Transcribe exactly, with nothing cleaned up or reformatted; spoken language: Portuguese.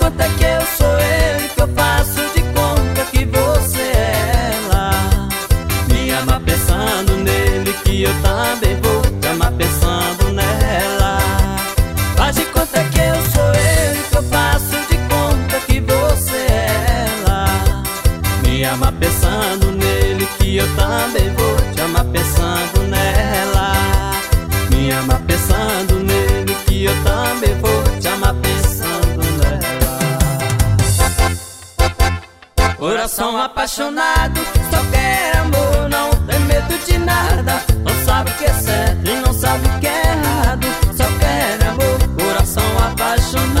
conta que eu sou ele, que eu faço de conta que você é ela. Me ama pensando nele, que eu também vou te amar pensando nela. Faz de conta que eu sou ele, que eu faço de conta que você é ela. Me ama pensando nele, que eu também vou te amar pensando nela. Me ama pensando nele, que eu também vou te amar pensando nela. Coração apaixonado, só quer amor, não tem medo de nada. Não sabe o que é certo e não sabe o que é errado, só quer amor. Coração apaixonado,